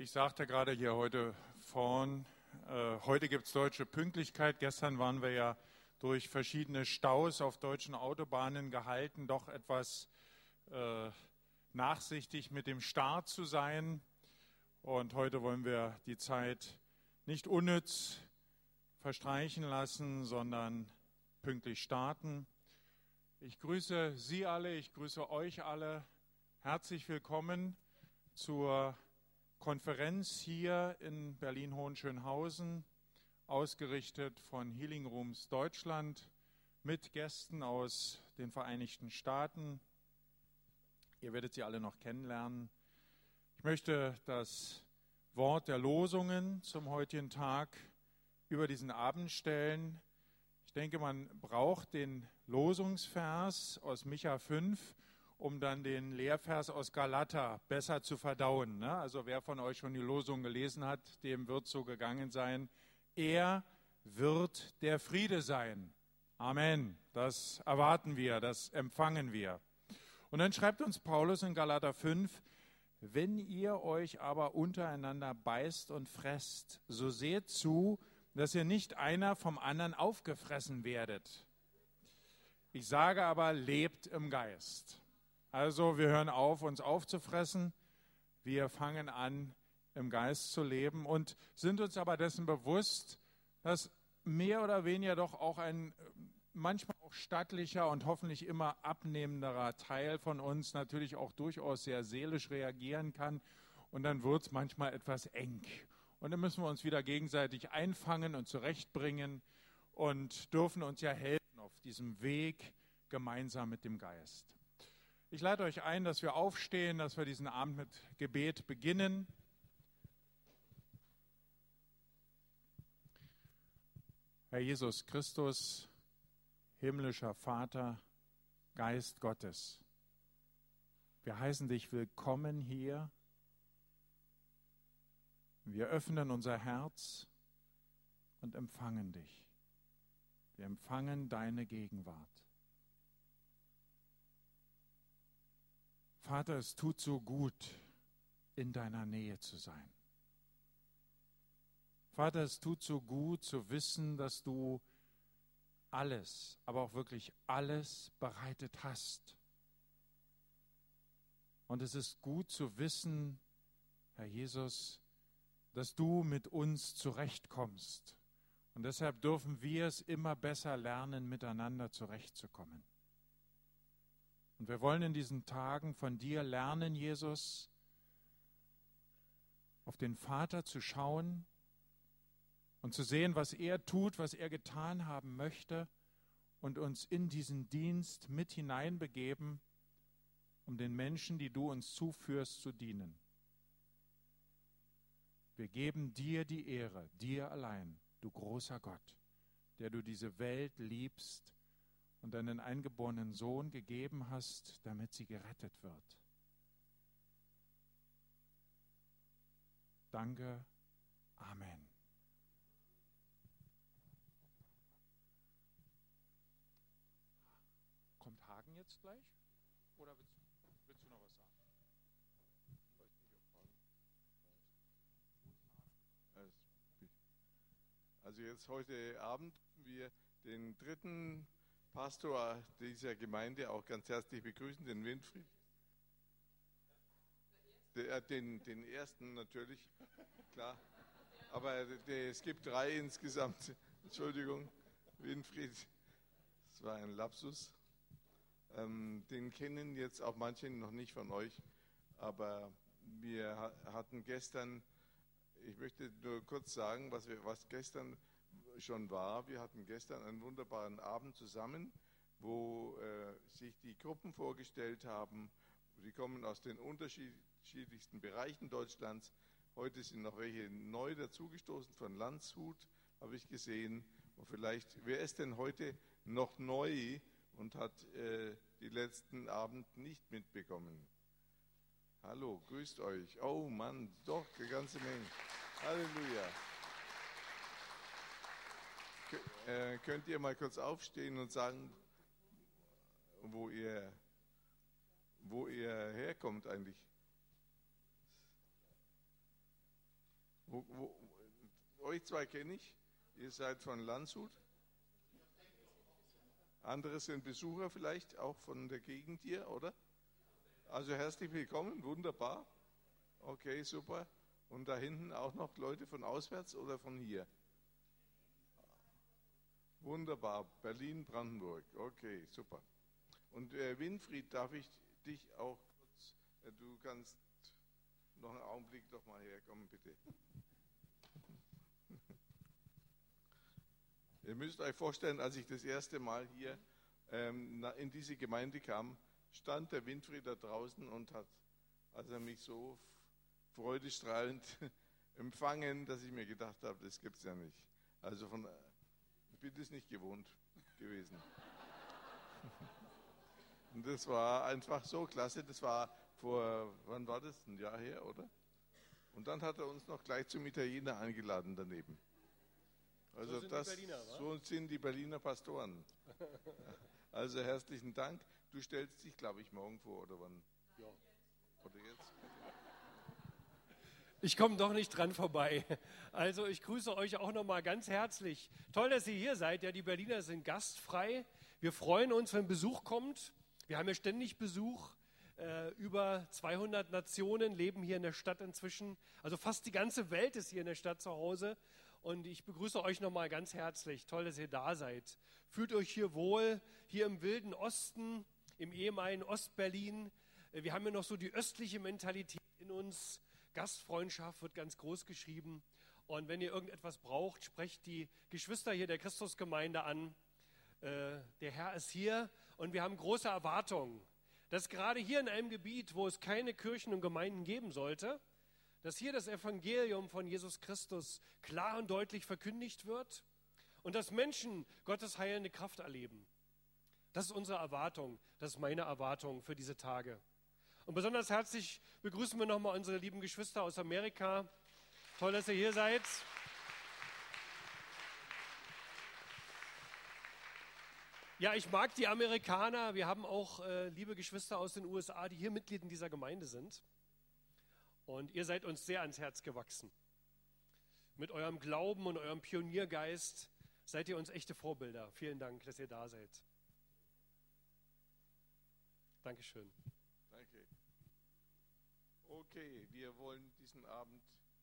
Ich sagte gerade hier heute vorn, heute gibt es deutsche Pünktlichkeit. Gestern waren wir ja durch verschiedene Staus auf deutschen Autobahnen gehalten, doch etwas nachsichtig mit dem Start zu sein. Und heute wollen wir die Zeit nicht unnütz verstreichen lassen, sondern pünktlich starten. Ich grüße Sie alle, ich grüße euch alle. Herzlich willkommen zur Konferenz hier in Berlin-Hohenschönhausen, ausgerichtet von Healing Rooms Deutschland mit Gästen aus den Vereinigten Staaten. Ihr werdet sie alle noch kennenlernen. Ich möchte das Wort der Losungen zum heutigen Tag über diesen Abend stellen. Ich denke, man braucht den Losungsvers aus Micha 5, um dann den Lehrvers aus Galater besser zu verdauen. Also wer von euch schon die Losung gelesen hat, dem wird so gegangen sein. Er wird der Friede sein. Amen. Das erwarten wir, das empfangen wir. Und dann schreibt uns Paulus in Galater 5, wenn ihr euch aber untereinander beißt und fresst, so seht zu, dass ihr nicht einer vom anderen aufgefressen werdet. Ich sage aber, lebt im Geist. Also wir hören auf, uns aufzufressen. Wir fangen an, im Geist zu leben und sind uns aber dessen bewusst, dass mehr oder weniger doch auch ein manchmal auch stattlicher und hoffentlich immer abnehmenderer Teil von uns natürlich auch durchaus sehr seelisch reagieren kann. Und dann wird es manchmal etwas eng. Und dann müssen wir uns wieder gegenseitig einfangen und zurechtbringen und dürfen uns ja helfen auf diesem Weg gemeinsam mit dem Geist. Ich lade euch ein, dass wir aufstehen, dass wir diesen Abend mit Gebet beginnen. Herr Jesus Christus, himmlischer Vater, Geist Gottes, wir heißen dich willkommen hier. Wir öffnen unser Herz und empfangen dich. Wir empfangen deine Gegenwart. Vater, es tut so gut, in deiner Nähe zu sein. Vater, es tut so gut zu wissen, dass du alles, aber auch wirklich alles bereitet hast. Und es ist gut zu wissen, Herr Jesus, dass du mit uns zurechtkommst. Und deshalb dürfen wir es immer besser lernen, miteinander zurechtzukommen. Und wir wollen in diesen Tagen von dir lernen, Jesus, auf den Vater zu schauen und zu sehen, was er tut, was er getan haben möchte und uns in diesen Dienst mit hineinbegeben, um den Menschen, die du uns zuführst, zu dienen. Wir geben dir die Ehre, dir allein, du großer Gott, der du diese Welt liebst und deinen eingeborenen Sohn gegeben hast, damit sie gerettet wird. Danke. Amen. Kommt Hagen jetzt gleich? Oder willst du noch was sagen? Also jetzt heute Abend wir den dritten Pastor dieser Gemeinde auch ganz herzlich begrüßen, den Winfried. Den ersten natürlich, klar. Aber es gibt 3 insgesamt. Entschuldigung, Winfried, das war ein Lapsus. Den kennen jetzt auch manche noch nicht von euch, aber wir hatten gestern, ich möchte nur kurz sagen, was gestern schon war. Wir hatten gestern einen wunderbaren Abend zusammen, wo sich die Gruppen vorgestellt haben. Die kommen aus den unterschiedlichsten Bereichen Deutschlands. Heute sind noch welche neu dazugestoßen von Landshut, habe ich gesehen. Und vielleicht, wer ist denn heute noch neu und hat die letzten Abend nicht mitbekommen? Hallo, grüßt euch. Oh Mann, doch, eine ganze Menge. Halleluja. Könnt ihr mal kurz aufstehen und sagen, wo ihr herkommt eigentlich? Euch zwei kenne ich. Ihr seid von Landshut. Andere sind Besucher vielleicht, auch von der Gegend hier, oder? Also herzlich willkommen, wunderbar. Okay, super. Und da hinten auch noch Leute von auswärts oder von hier? Wunderbar, Berlin, Brandenburg. Okay, super. Und Winfried, darf ich dich auch kurz, du kannst noch einen Augenblick doch mal herkommen, bitte. Ihr müsst euch vorstellen, als ich das erste Mal hier in diese Gemeinde kam, stand der Winfried da draußen und hat also mich so freudestrahlend empfangen, dass ich mir gedacht habe, das gibt es ja nicht. Also ich bin das nicht gewohnt gewesen. Und das war einfach so klasse. Das war wann war das? Ein Jahr her, oder? Und dann hat er uns noch gleich zum Italiener eingeladen daneben. Also so sind die Berliner Pastoren. Also herzlichen Dank. Du stellst dich, glaube ich, morgen vor, oder wann? Ja. Oder jetzt? Ich komme doch nicht dran vorbei. Also ich grüße euch auch nochmal ganz herzlich. Toll, dass ihr hier seid. Ja, die Berliner sind gastfrei. Wir freuen uns, wenn Besuch kommt. Wir haben ja ständig Besuch. Über 200 Nationen leben hier in der Stadt inzwischen. Also fast die ganze Welt ist hier in der Stadt zu Hause. Und ich begrüße euch nochmal ganz herzlich. Toll, dass ihr da seid. Fühlt euch hier wohl, hier im wilden Osten, im ehemaligen Ostberlin. Wir haben ja noch so die östliche Mentalität in uns. Gastfreundschaft wird ganz groß geschrieben. Und wenn ihr irgendetwas braucht, sprecht die Geschwister hier der Christusgemeinde an. Der Herr ist hier und wir haben große Erwartungen, dass gerade hier in einem Gebiet, wo es keine Kirchen und Gemeinden geben sollte, dass hier das Evangelium von Jesus Christus klar und deutlich verkündigt wird und dass Menschen Gottes heilende Kraft erleben. Das ist unsere Erwartung, das ist meine Erwartung für diese Tage. Und besonders herzlich begrüßen wir nochmal unsere lieben Geschwister aus Amerika. Toll, dass ihr hier seid. Ja, ich mag die Amerikaner. Wir haben auch liebe Geschwister aus den USA, die hier Mitglied in dieser Gemeinde sind. Und ihr seid uns sehr ans Herz gewachsen. Mit eurem Glauben und eurem Pioniergeist seid ihr uns echte Vorbilder. Vielen Dank, dass ihr da seid. Dankeschön. Danke. Okay, wir wollen diesen Abend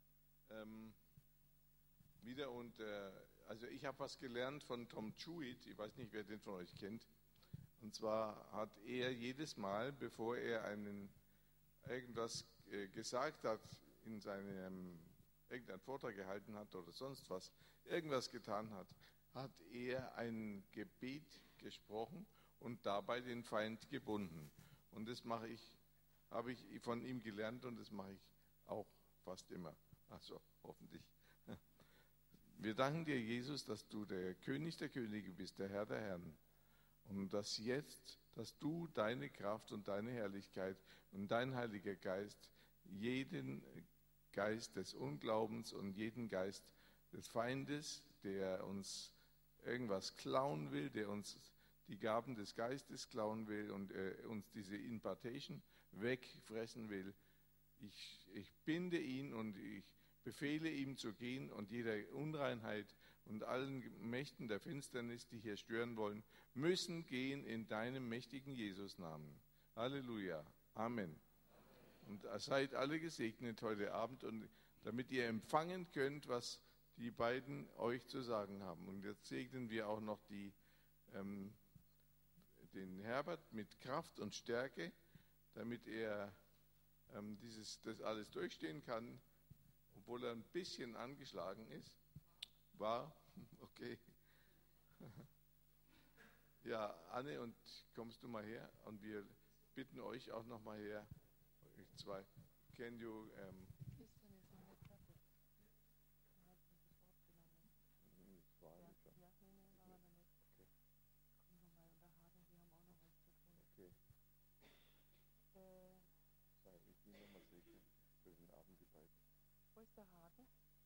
wieder also ich habe was gelernt von Tom Jewett, ich weiß nicht, wer den von euch kennt. Und zwar hat er jedes Mal, bevor er irgendwas gesagt hat, in irgendeinen Vortrag gehalten hat oder sonst was, irgendwas getan hat, hat er ein Gebet gesprochen und dabei den Feind gebunden. Und das habe ich von ihm gelernt und das mache ich auch fast immer. Also hoffentlich. Wir danken dir, Jesus, dass du der König der Könige bist, der Herr der Herren. Und dass du deine Kraft und deine Herrlichkeit und dein Heiliger Geist jeden Geist des Unglaubens und jeden Geist des Feindes, der uns irgendwas klauen will, der uns die Gaben des Geistes klauen will und uns diese Impartation wegfressen will. Ich binde ihn und ich befehle ihm zu gehen und jeder Unreinheit und allen Mächten der Finsternis, die hier stören wollen, müssen gehen in deinem mächtigen Jesus-Namen. Halleluja. Amen. Und seid alle gesegnet heute Abend, und damit ihr empfangen könnt, was die beiden euch zu sagen haben. Und jetzt segnen wir auch noch den Herbert mit Kraft und Stärke, damit er das alles durchstehen kann, obwohl er ein bisschen angeschlagen ist. War? Okay. Ja, Anne, und kommst du mal her? Und wir bitten euch auch noch mal her. Euch zwei. Can you... Wo ist der Haken?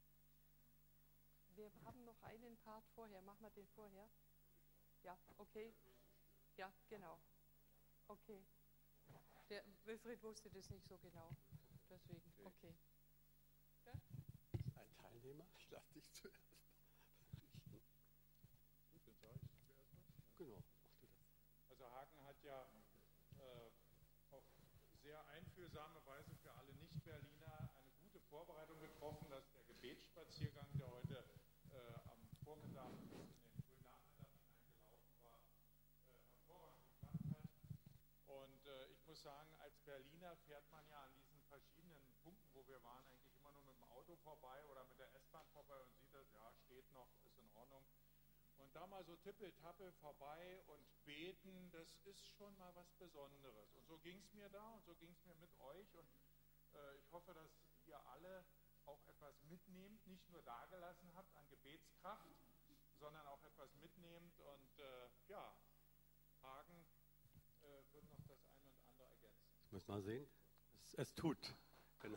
Wir haben noch einen Part vorher. Machen wir den vorher? Ja, okay. Ja, genau. Okay. Der Wilfried wusste das nicht so genau. Deswegen, okay. Ja? Ein ja auf sehr einfühlsame Weise für alle Nicht-Berliner eine gute Vorbereitung getroffen, dass der Gebetsspaziergang, der heute am Vormittag bis in den frühen Nachmittag hineingelaufen war, hervorragend geklappt hat. Und ich muss sagen, als Berliner fährt man ja an diesen verschiedenen Punkten, wo wir waren, eigentlich immer nur mit dem Auto vorbei oder mit der S-Bahn vorbei und sieht das, ja, steht noch, ist in Ordnung. Und da mal so tippeltappel vorbei und beten, das ist schon mal was Besonderes. Und so ging es mir da und so ging es mir mit euch. Und ich hoffe, dass ihr alle auch etwas mitnehmt, nicht nur dagelassen habt an Gebetskraft, sondern auch etwas mitnehmt. Und ja, Hagen wird noch das eine und andere ergänzen. Das müssen wir sehen. Es tut. Genau.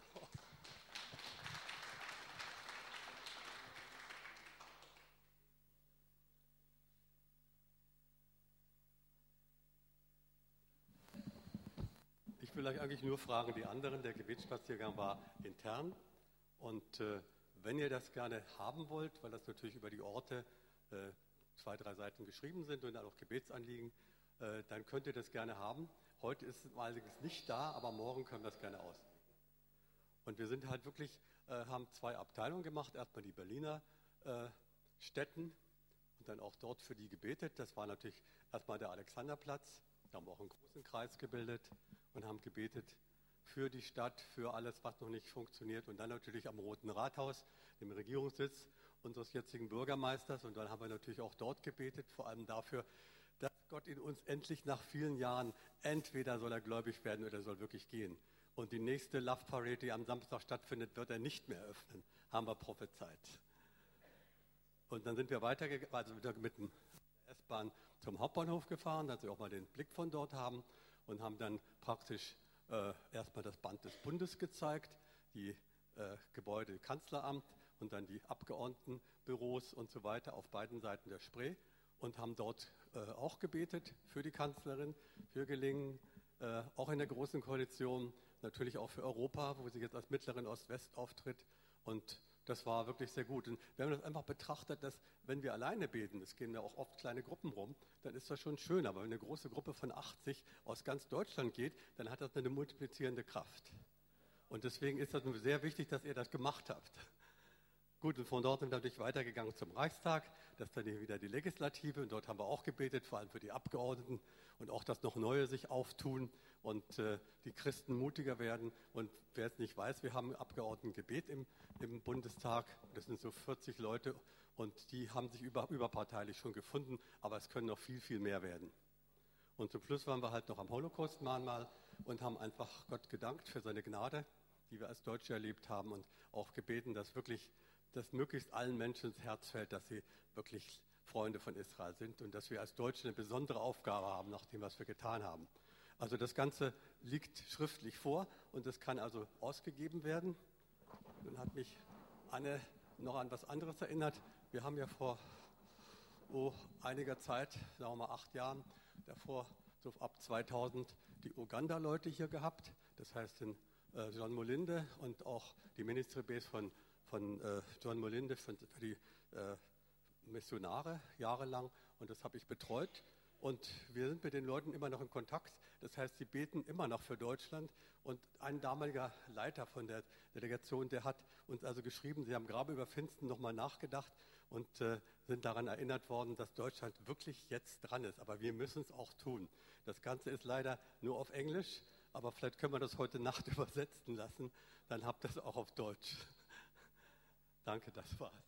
Ich will euch eigentlich nur fragen, die anderen, der Gebetsspaziergang war intern und wenn ihr das gerne haben wollt, weil das natürlich über die Orte 2, 3 Seiten geschrieben sind und dann auch Gebetsanliegen, dann könnt ihr das gerne haben. Heute ist es allerdings nicht da, aber morgen können wir das gerne aus. Und wir sind halt wirklich, haben 2 Abteilungen gemacht, erstmal die Berliner Städten und dann auch dort für die gebetet. Das war natürlich erstmal der Alexanderplatz, da haben wir auch einen großen Kreis gebildet und haben gebetet für die Stadt, für alles, was noch nicht funktioniert. Und dann natürlich am Roten Rathaus, dem Regierungssitz unseres jetzigen Bürgermeisters. Und dann haben wir natürlich auch dort gebetet, vor allem dafür, dass Gott in uns endlich nach vielen Jahren, entweder soll er gläubig werden oder soll wirklich gehen. Und die nächste Love Parade, die am Samstag stattfindet, wird er nicht mehr öffnen, haben wir prophezeit. Und dann sind wir weitergegangen, also wieder mit dem S-Bahn zum Hauptbahnhof gefahren, dass wir auch mal den Blick von dort haben und haben dann praktisch erstmal das Band des Bundes gezeigt, die Gebäude Kanzleramt und dann die Abgeordnetenbüros und so weiter auf beiden Seiten der Spree und haben dort auch gebetet für die Kanzlerin, für Gelingen, auch in der Großen Koalition, natürlich auch für Europa, wo sie jetzt als Mittlerin Ost-West auftritt. Und das war wirklich sehr gut. Und wir haben das einfach betrachtet, dass wenn wir alleine beten, es gehen ja auch oft kleine Gruppen rum, dann ist das schon schön. Aber wenn eine große Gruppe von 80 aus ganz Deutschland geht, dann hat das eine multiplizierende Kraft. Und deswegen ist das sehr wichtig, dass ihr das gemacht habt. Gut, und von dort sind wir natürlich weitergegangen zum Reichstag. Das ist dann wieder die Legislative. Und dort haben wir auch gebetet, vor allem für die Abgeordneten. Und auch, dass noch Neue sich auftun und die Christen mutiger werden. Und wer es nicht weiß, wir haben Abgeordnetengebet im Bundestag. Das sind so 40 Leute. Und die haben sich überparteilich schon gefunden. Aber es können noch viel, viel mehr werden. Und zum Schluss waren wir halt noch am Holocaust-Mahnmal und haben einfach Gott gedankt für seine Gnade, die wir als Deutsche erlebt haben. Und auch gebeten, dass wirklich das möglichst allen Menschen ins Herz fällt, dass sie wirklich Freunde von Israel sind und dass wir als Deutsche eine besondere Aufgabe haben, nach dem, was wir getan haben. Also das Ganze liegt schriftlich vor und es kann also ausgegeben werden. Dann hat mich Anne noch an was anderes erinnert. Wir haben ja vor einiger Zeit, sagen wir mal 8 Jahren, davor so ab 2000 die Uganda-Leute hier gehabt. Das heißt den John Molinde und auch die Ministry-Base von John Molinde für die Missionare jahrelang und das habe ich betreut und wir sind mit den Leuten immer noch in Kontakt. Das heißt, sie beten immer noch für Deutschland und ein damaliger Leiter von der Delegation, der hat uns also geschrieben, sie haben gerade über Pfingsten nochmal nachgedacht und sind daran erinnert worden, dass Deutschland wirklich jetzt dran ist. Aber wir müssen es auch tun. Das Ganze ist leider nur auf Englisch, aber vielleicht können wir das heute Nacht übersetzen lassen, dann habt ihr es auch auf Deutsch. Danke, das war's.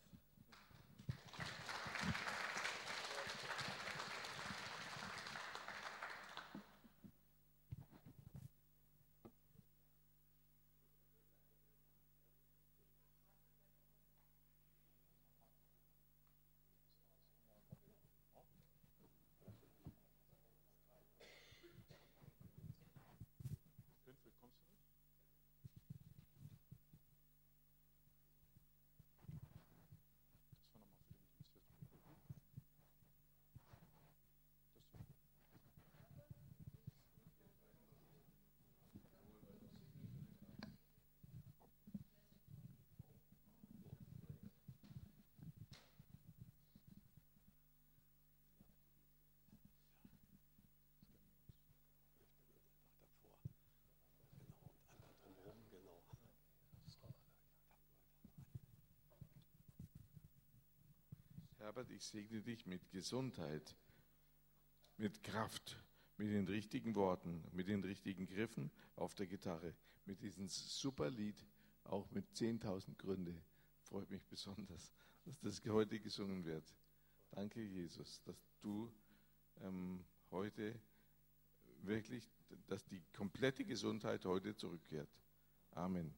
Kommst du mit? Herbert, ich segne dich mit Gesundheit, mit Kraft, mit den richtigen Worten, mit den richtigen Griffen auf der Gitarre, mit diesem super Lied, auch mit 10.000 Gründe. Freut mich besonders, dass das heute gesungen wird. Danke, Jesus, dass du heute wirklich, dass die komplette Gesundheit heute zurückkehrt. Amen.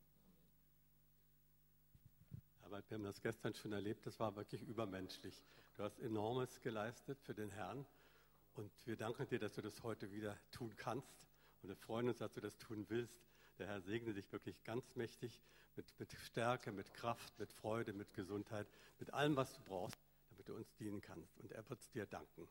Aber wir haben das gestern schon erlebt, das war wirklich übermenschlich. Du hast Enormes geleistet für den Herrn und wir danken dir, dass du das heute wieder tun kannst und wir freuen uns, dass du das tun willst. Der Herr segne dich wirklich ganz mächtig mit Stärke, mit Kraft, mit Freude, mit Gesundheit, mit allem, was du brauchst, damit du uns dienen kannst. Und er wird es dir danken.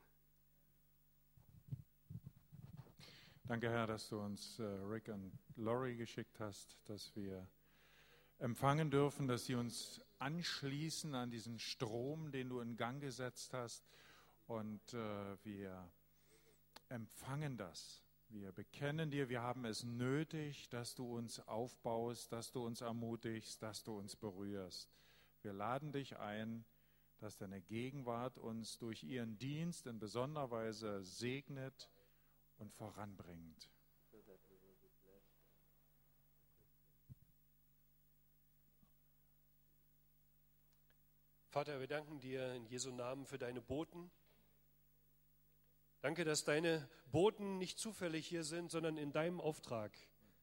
Danke, Herr, dass du uns Rick und Lori geschickt hast, dass wir empfangen dürfen, dass sie uns anschließen an diesen Strom, den du in Gang gesetzt hast. Und wir empfangen das. Wir bekennen dir, wir haben es nötig, dass du uns aufbaust, dass du uns ermutigst, dass du uns berührst. Wir laden dich ein, dass deine Gegenwart uns durch ihren Dienst in besonderer Weise segnet und voranbringt. Vater, wir danken dir in Jesu Namen für deine Boten. Danke, dass deine Boten nicht zufällig hier sind, sondern in deinem Auftrag.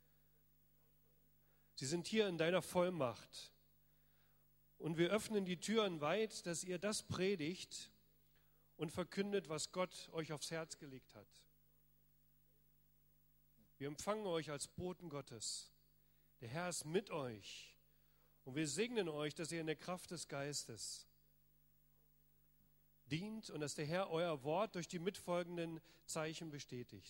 Sie sind hier in deiner Vollmacht. Und wir öffnen die Türen weit, dass ihr das predigt und verkündet, was Gott euch aufs Herz gelegt hat. Wir empfangen euch als Boten Gottes. Der Herr ist mit euch. Und wir segnen euch, dass ihr in der Kraft des Geistes dient und dass der Herr euer Wort durch die mitfolgenden Zeichen bestätigt.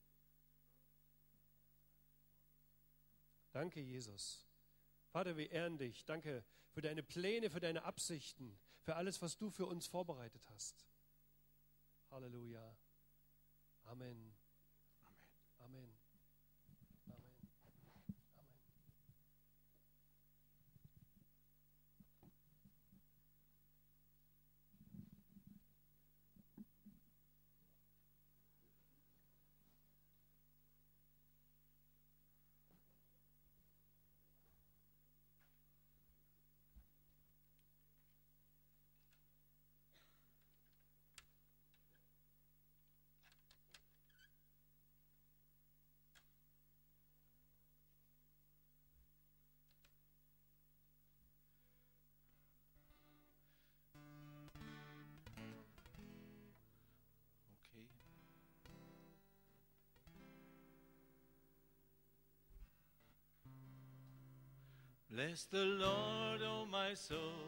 Danke, Jesus. Vater, wir ehren dich. Danke für deine Pläne, für deine Absichten, für alles, was du für uns vorbereitet hast. Halleluja. Amen. Amen. Amen. Okay. Bless the Lord, oh my soul,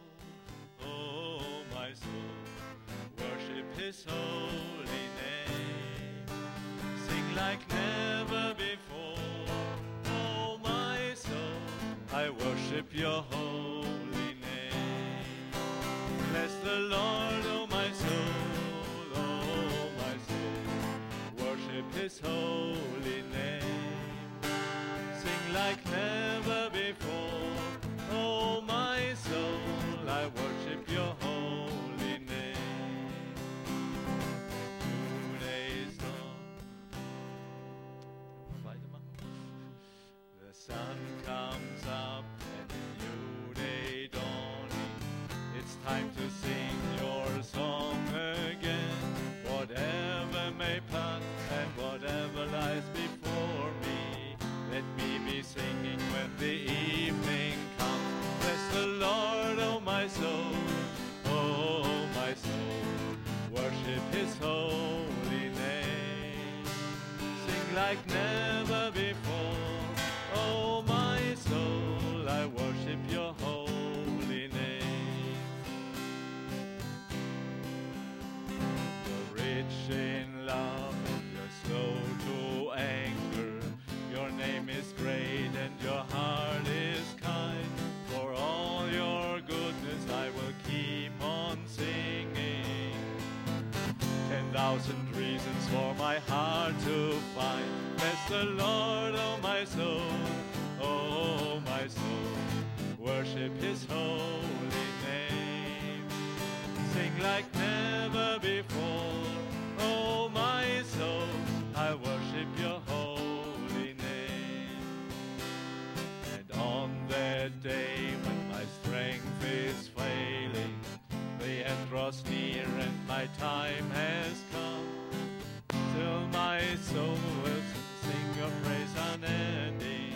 worship his holy name. Sing like never before, oh my soul, I worship your holy name. Bless the Lord, oh my soul, worship his holy name. Sing like never before, oh my soul, I worship your holy name. Today's dawn. The sun comes up and a new day dawning. It's time to sing your song again. Whatever may pass and whatever lies before me, let me be singing when the evening comes. Bless the Lord, oh my soul, worship his holy name. Sing like never before, oh my soul, I worship your holy name. You're rich in love and you're slow to anger. Your name is great and your heart is kind. For all your goodness I will keep on singing. 10,000 reasons for my heart to find. Bless the Lord, oh my soul, worship his holy name. Sing Sing like never before. Oh, my soul, I worship your holy name. And on that day when my strength is failing, the end draws near and my time has come. Still my soul will sing your praise unending.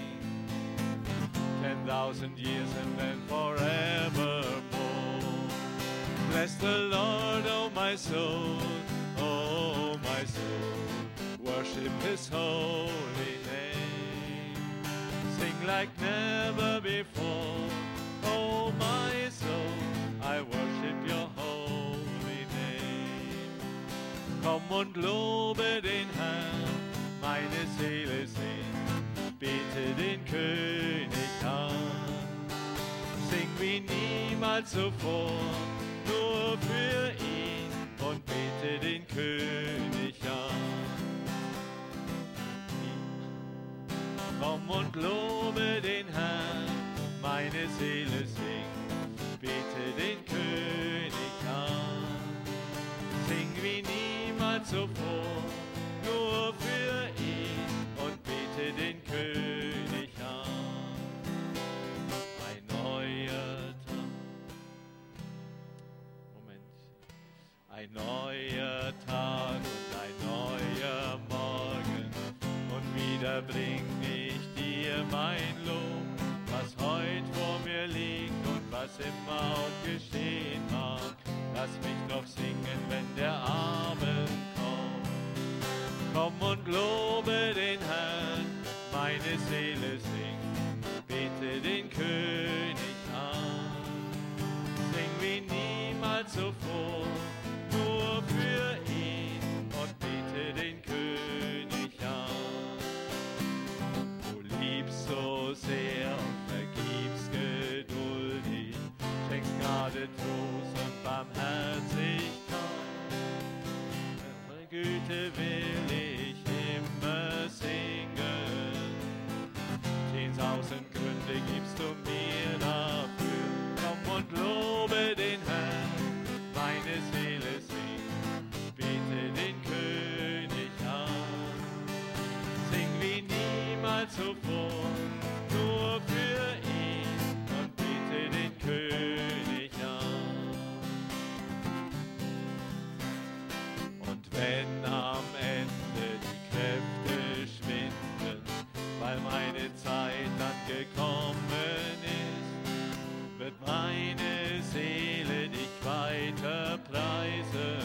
10,000 years and then forevermore. Bless the Lord, oh my soul, oh my soul. Worship his holy name. Sing like never before. Oh my soul, I worship your holy name. Komm und lobe den Herrn, meine Seele singt, bete den König an. Sing wie niemals zuvor, nur für ihn und bete den König an. Komm und lobe den Herrn, meine Seele singt, bete den König an. Sing wie niemals zuvor, nur für ihn und bete den König an. Ein neuer Tag, ein neuer Tag und ein neuer Morgen und wieder bring ich dir mein Lob, was heut vor mir liegt und was immer auch geschehen mag. Lass mich noch singen, wenn der Abend kommt. Komm und lobe den Herrn, meine Seele singt, bete den König an. Sing wie niemals zuvor, nur für ihn und bete den König an. Du liebst so sehr und vergibst geduldig, schenkst Gnade, Trost und Barmherzigkeit. Deine Güte will ich immer singen, 10.000 Gründe gibst du mir dafür. Komm und lobe den Herrn, meine Seele singt, bete den König an. Sing wie niemals zuvor, nur für ihn und bete den König an. Und wenn am Ende die Kräfte schwinden, weil meine Zeit angekommen ist, wird meine Seele dich weiter preisen.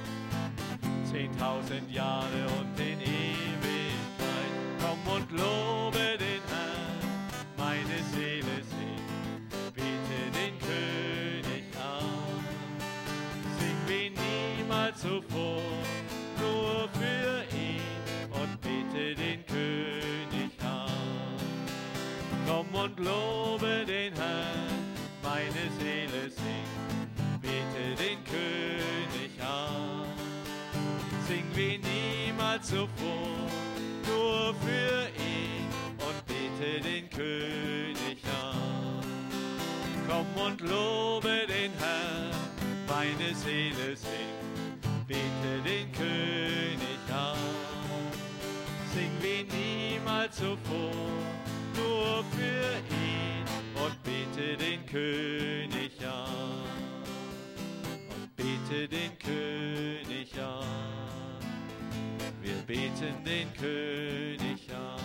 10.000 Jahre und in Ewigkeit. Komm und lobe den Herrn, meine Seele singt, bete den König an. Sing wie niemals zuvor, nur für ihn und bete den König an. Komm und lobe den Herrn, meine Seele singt, bete den König an. Sing wie niemals zuvor, nur für ihn und bete den König an. Komm und lobe den Herrn, meine Seele singt, bete den König an. Sing wie niemals zuvor, nur für ihn und bete den König an. Und bete den König an. Wir beten den König an.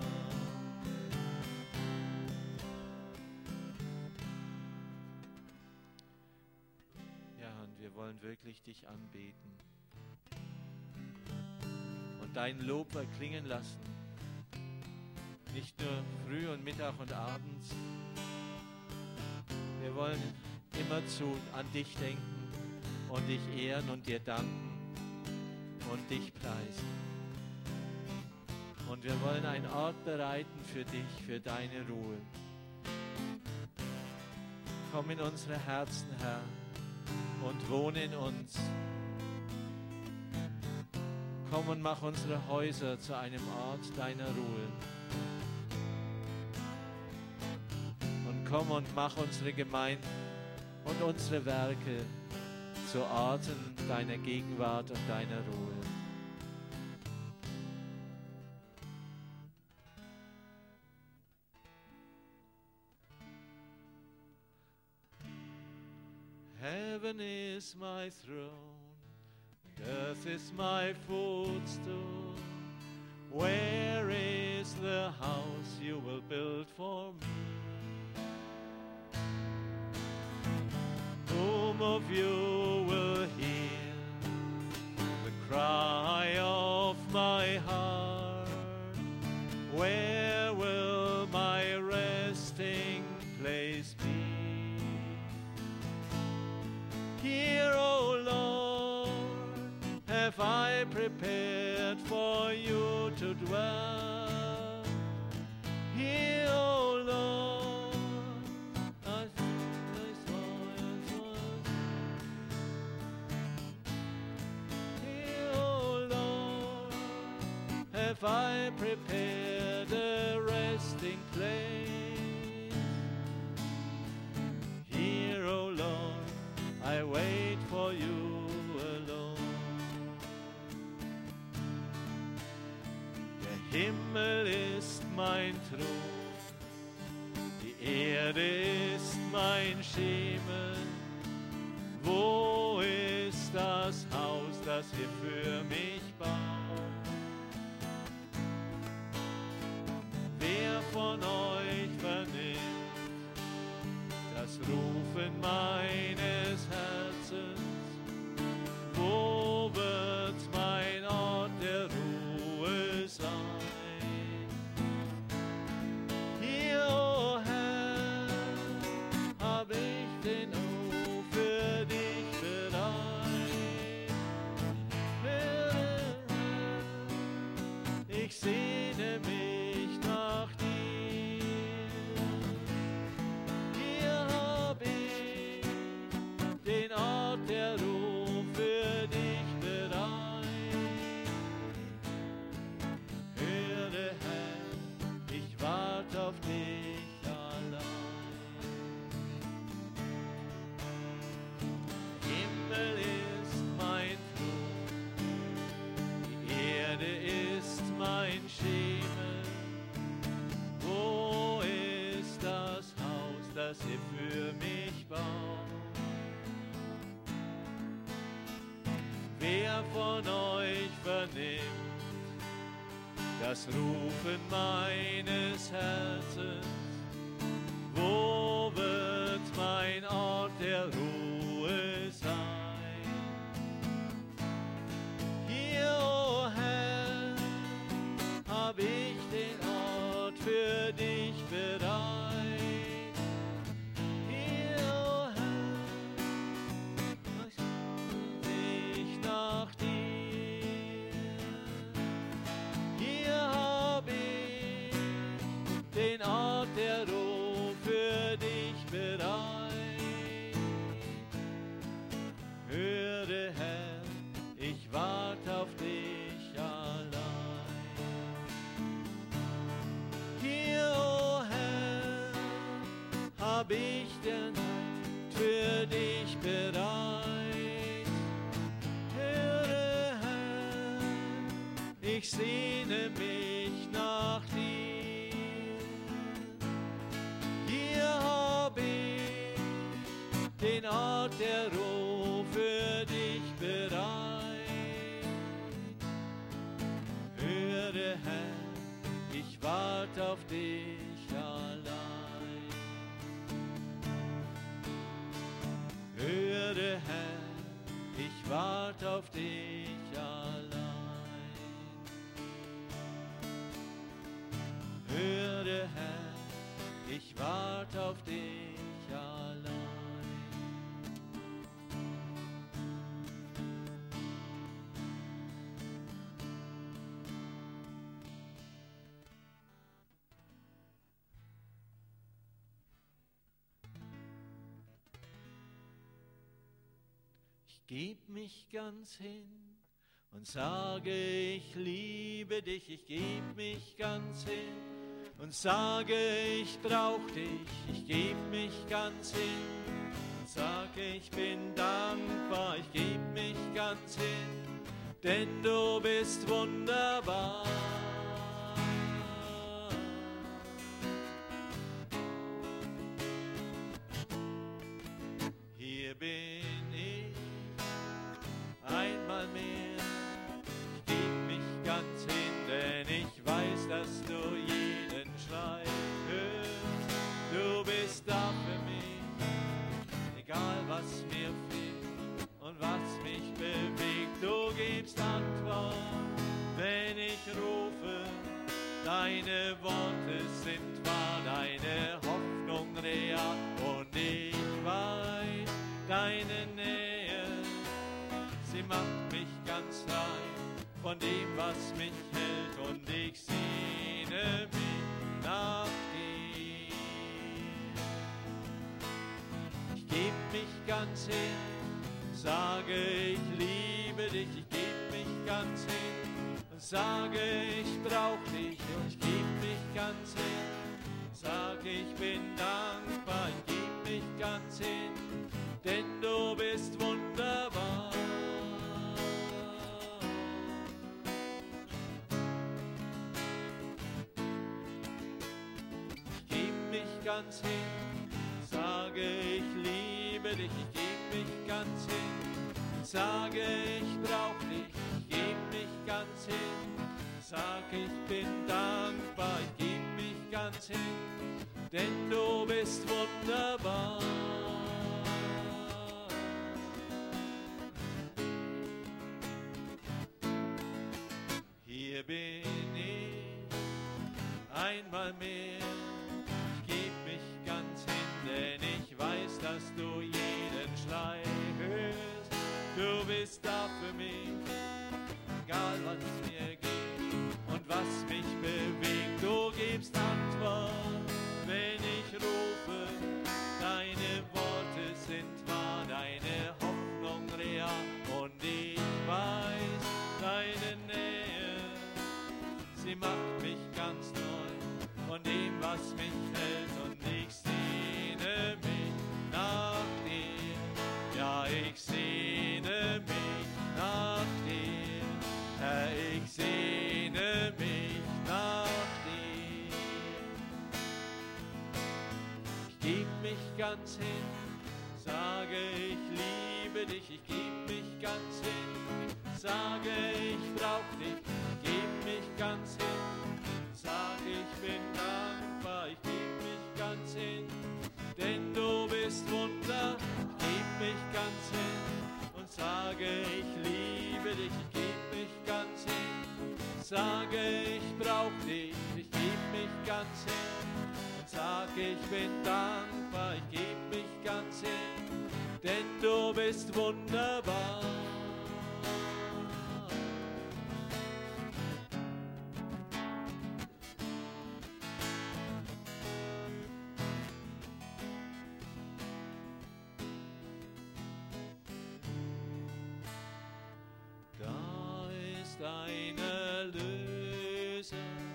Ja, und wir wollen wirklich dich anbeten und dein Lob erklingen lassen. Nicht nur früh und Mittag und abends. Wir wollen immerzu an dich denken und dich ehren und dir danken und dich preisen. Und wir wollen einen Ort bereiten für dich, für deine Ruhe. Komm in unsere Herzen, Herr, und wohne in uns. Komm und mach unsere Häuser zu einem Ort deiner Ruhe. Und komm und mach unsere Gemeinden und unsere Werke zu Orten deiner Gegenwart und deiner Ruhe. Heaven is my throne, and earth is my footstool. Where is the house you will build for me? Whom of you will hear the cry of my heart? Where will my resting place be? Here, O Lord, have I prepared for you to dwell. Here, O Lord, I here, O Lord, have I prepared a resting place. Here, O Lord, I wait for you alone. Der Himmel ist mein Thron, die Erde ist mein Schemel. Wo ist das Haus, das ihr für mich baut? Wer von euch vernimmt das Rufen meines Herzens? Wo wird mein Ort der Ruhe sein? Hier, o Herr, hab ich den Ruf für dich bereit. Herr, ich sehne mich nach dir. Hier hab ich den Ort der Ruhe für dich bereit. Höre, Herr, ich wart auf dich allein. Himmel ist mein Thron, die Erde ist mein Schemel. Wo ist das Haus, das ihr für mich baut? Wer von euch vernimmt das Rufen meines Herzens? Wo wird mein Ort der Ruhe sein? Hier, o Herr, hab ich den Ort für dich bereit. Hier, o Herr, ich nach dir. Hier hab ich den Ort der Ruhe für dich bereit. Höre, Herr, ich wart auf dich allein. Hier, o Herr, hab ich den Ort für dich bereit. Höre, Herr, ich sehne mich nach dir. Hier hab ich den Ort der Ruhe für dich bereit. Höre, Herr, ich wart auf dich allein. Höre, Herr, ich wart auf dich allein. Höre, Herr, ich wart auf dich allein. Ich geb mich ganz hin und sage, ich liebe dich. Ich geb mich ganz hin und sage, ich brauch dich. Ich geb mich ganz hin und Sag, ich bin dankbar, ich geb mich ganz hin, denn du bist wunderbar. Hier bin ich einmal mehr, ich geb mich ganz hin, denn ich weiß, dass du jeden Schrei hörst. Du bist da für mich, egal was mir fehlt und was mich bewegt. Du gibst Antwort, wenn ich rufe. Deine Worte sind wahr, deine Hoffnung real. Und ich weiß, deine Nähe, sie macht mich ganz rein von dem, was mich hält. Und ich sehne mich nach dir. Ich geb mich ganz hin, sage, ich liebe dich. Ich geb mich ganz hin und sage, ich brauch dich. Und ich geb mich ganz hin, sage, ich bin dankbar. Ich geb mich ganz hin, denn du bist wunderbar. Ich geb mich ganz hin, sage, ich liebe dich. Ich geb mich ganz hin, sage, ich brauch dich. Ich geb mich ganz hin, sag, ich bin dankbar. Ich geb mich ganz hin, denn du bist wunderbar. Hier bin ich einmal mehr, ich geb mich ganz hin, denn ich weiß, dass du jeden Schrei hörst. Du bist da für mich, egal was mir geht und was mich bewegt. Du gibst Antwort, wenn ich rufe. Deine Worte sind wahr, deine Hoffnung real. Und ich weiß, deine Nähe, sie macht mich ganz neu von dem, was mich hält. Und ich sehne mich nach dir, ja, ich sehne mich nach dir, Herr, ich sehne mich nach dir. Ich geb mich ganz hin, sage, ich liebe dich. Ich geb mich ganz hin, sage, ich brauch dich. Ich geb mich ganz hin, sage, ich bin dankbar. Ich geb mich ganz hin, denn du bist Wunder. Ich geb mich ganz hin und sage, ich liebe dich. Ich geb mich ganz hin, sage, ich brauch dich. Ich geb mich ganz hin und sage, ich bin dankbar. Ich geb mich ganz hin, denn du bist wunderbar. Dein Erlöser,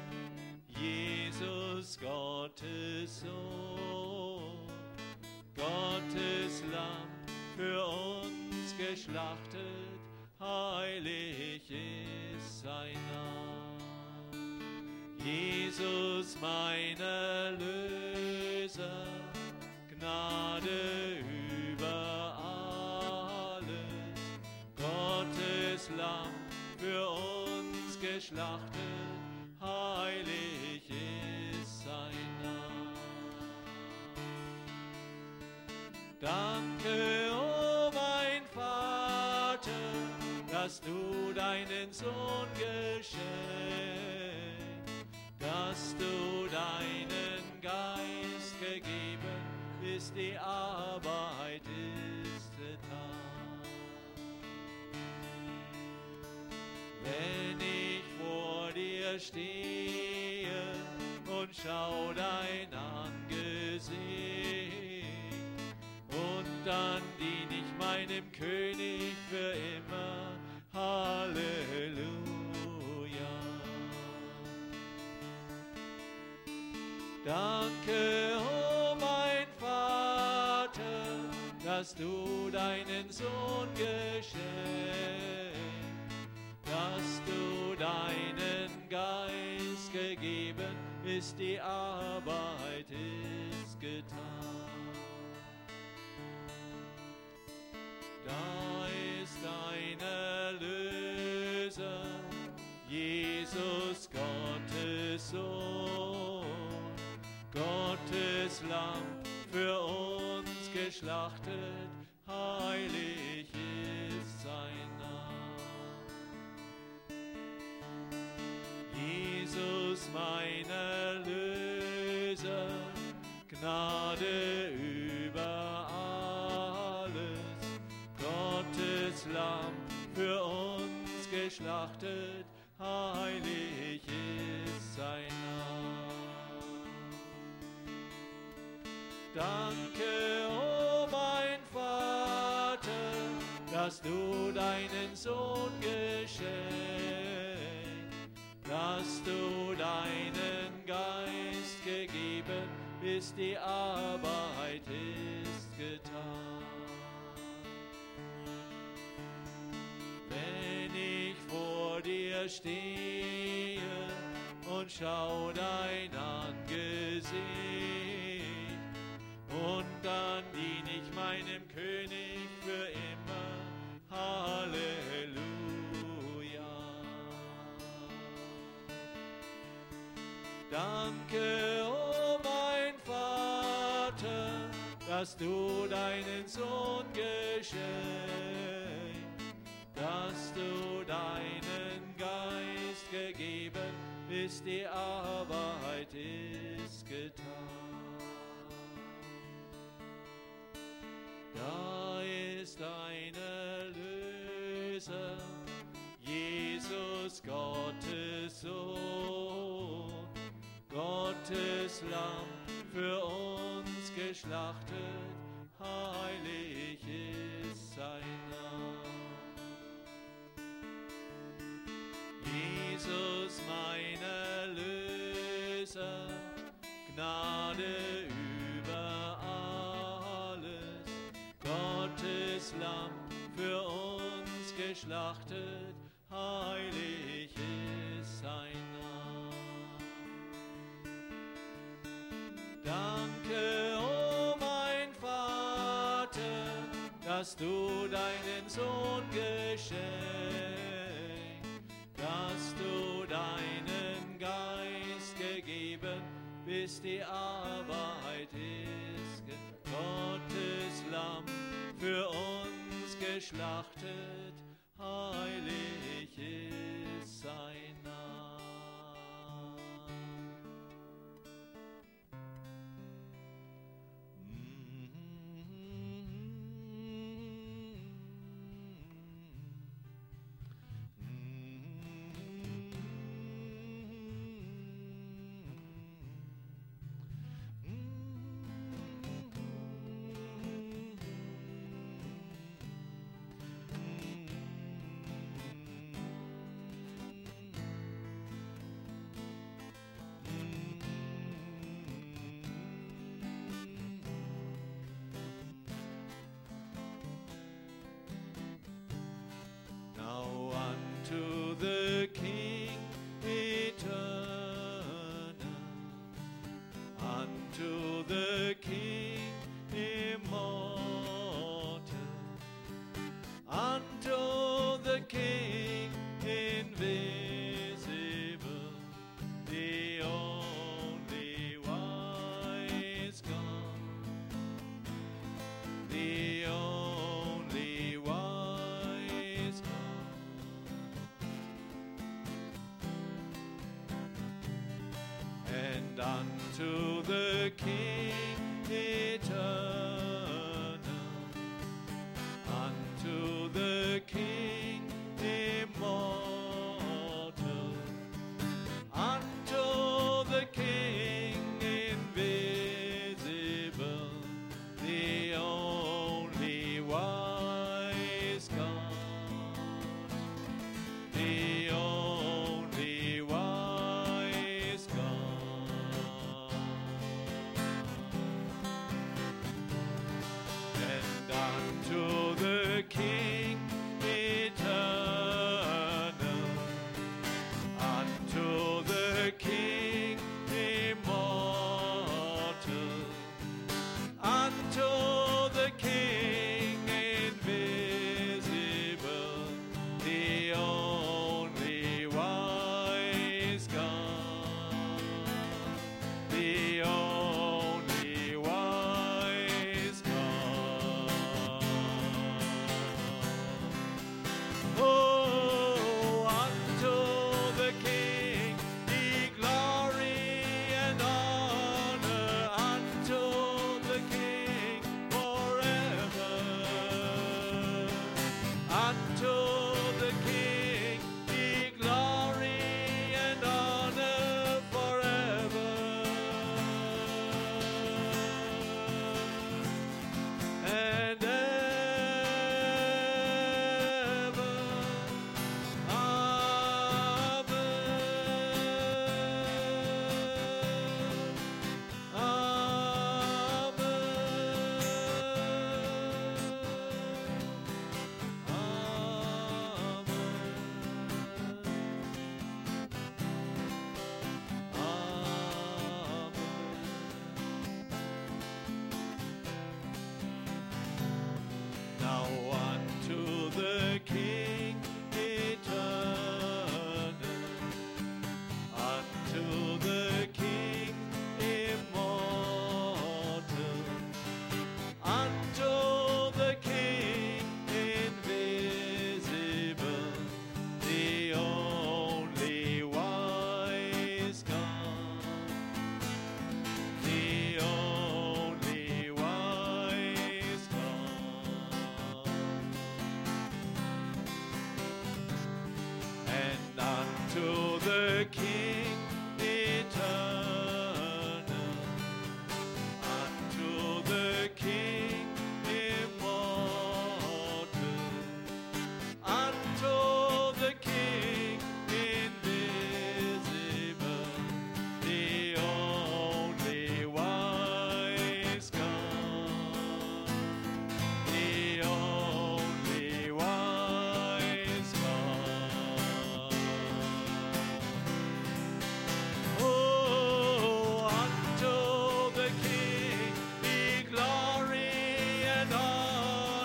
Jesus, Gottes Sohn, Gottes Lamm, für uns geschlachtet, heilig ist sein Name. Jesus, mein Erlöser, Gnade über alles, Gottes Lamm, für uns geschlachtet, heilig ist sein Name. Danke, oh mein Vater, dass du deinen Sohn geschenkt, dass du deinen Geist gegeben, bis die Arbeit ist getan. Wenn ich vor dir stehe und schau dein Angesicht, und dann dien ich meinem König für immer. Halleluja. Danke, oh mein Vater, dass du deinen Sohn geschenkt, dass du deinen Geist gegeben, ist die Arbeit ist getan. Da ist ein Erlöser, Jesus Gottes Sohn, Gottes Lamm für uns geschlachtet, heilig ist sein Name. Jesus, mein Erlöser, Gnade über alles, Gottes Lamm für uns geschlachtet, heilig ist sein Name. Danke, oh mein Vater, dass du deinen Sohn geschenkt, dass du deinen Geist gegeben, bis die Arbeit ist getan. Wenn ich vor dir stehe und schau dein Angesicht, und dann dien ich meinem König für immer. Halleluja. Danke, oh mein Vater, dass du deinen Sohn geschenkt, dass du deinen Geist gegeben, bis die Arbeit ist getan. Da ist ein Erlöser, Jesus Gottes Sohn, Gottes Lamm für uns geschlachtet, heilig ist sein Name. Jesus, mein Erlöser, Gnade über alles, Gottes Lamm für uns geschlachtet, heilig ist sein Name. Danke, oh mein Vater, dass du deinen Sohn geschenkt, dass du deinen Geist gegeben, bis die Arbeit ist. Gottes Lamm für uns geschlachtet, heilig ist sein Name. To the King eternal, unto the King immortal, unto the King invisible, the only wise God, the only wise God. And unto the King